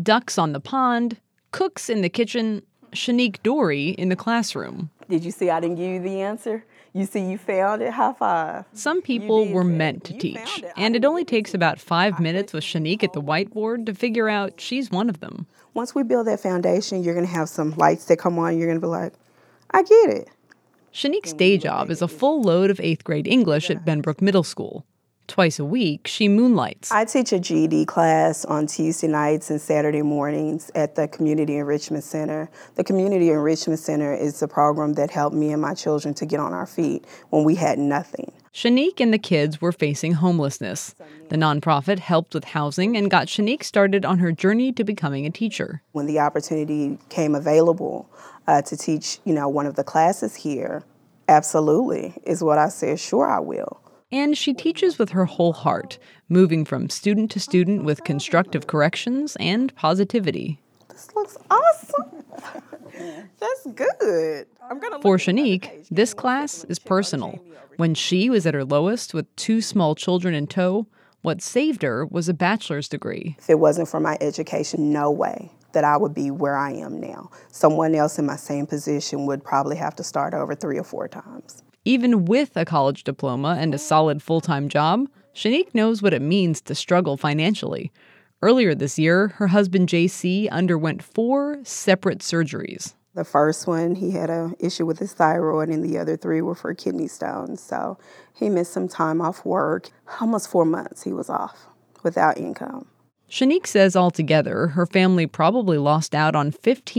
Ducks on the pond, cooks in the kitchen, Shanique Dory in the classroom. Did you see I didn't give you the answer? You see you found it? High five. Some people were meant to teach, and it only takes about 5 minutes with Shanique at the whiteboard to figure out she's one of them. Once we build that foundation, you're going to have some lights that come on. You're going to be like, I get it. Shanique's day job is a full load of 8th grade English at Benbrook Middle School. Twice a week, she moonlights. I teach a GED class on Tuesday nights and Saturday mornings at the Community Enrichment Center. The Community Enrichment Center is a program that helped me and my children to get on our feet when we had nothing. Shanique and the kids were facing homelessness. The nonprofit helped with housing and got Shanique started on her journey to becoming a teacher. When the opportunity came available to teach, one of the classes here, absolutely, is what I said, sure I will. And she teaches with her whole heart, moving from student to student with constructive corrections and positivity. This looks awesome. That's good. For Shanique, this class is personal. When she was at her lowest with 2 small children in tow, what saved her was a bachelor's degree. If it wasn't for my education, no way that I would be where I am now. Someone else in my same position would probably have to start over 3 or 4 times. Even with a college diploma and a solid full-time job, Shanique knows what it means to struggle financially. Earlier this year, her husband JC underwent 4 separate surgeries. The first one, he had an issue with his thyroid, and the other 3 were for kidney stones. So he missed some time off work. Almost 4 months he was off without income. Shanique says altogether, her family probably lost out on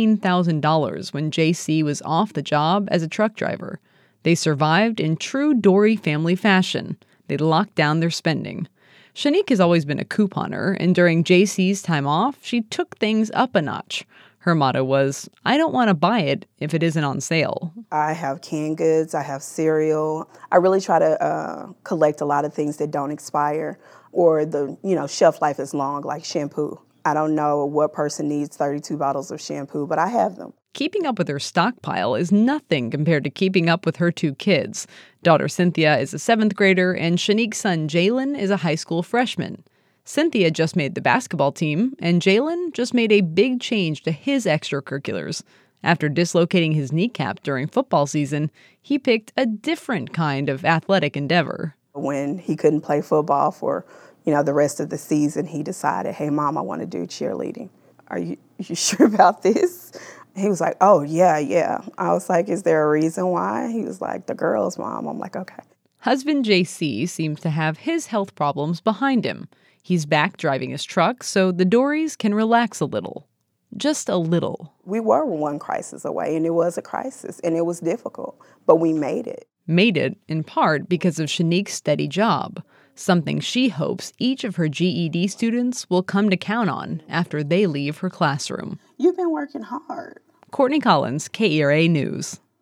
$15,000 when JC was off the job as a truck driver. They survived in true Dory family fashion. They locked down their spending. Shanique has always been a couponer, and during JC's time off, she took things up a notch. Her motto was, I don't want to buy it if it isn't on sale. I have canned goods, I have cereal. I really try to collect a lot of things that don't expire or the shelf life is long, like shampoo. I don't know what person needs 32 bottles of shampoo, but I have them. Keeping up with her stockpile is nothing compared to keeping up with her 2 kids. Daughter Cynthia is a 7th grader, and Shanique's son Jalen is a high school freshman. Cynthia just made the basketball team, and Jalen just made a big change to his extracurriculars. After dislocating his kneecap during football season, he picked a different kind of athletic endeavor. When he couldn't play football for, the rest of the season, he decided, hey, Mom, I want to do cheerleading. Are you sure about this? He was like, oh, yeah. I was like, is there a reason why? He was like, the girls, Mom. I'm like, okay. Husband JC seems to have his health problems behind him. He's back driving his truck, so the Dorys can relax a little. Just a little. We were one crisis away, and it was a crisis, and it was difficult, but we made it. Made it, in part, because of Shanique's steady job, something she hopes each of her GED students will come to count on after they leave her classroom. You've been working hard. Courtney Collins, KERA News.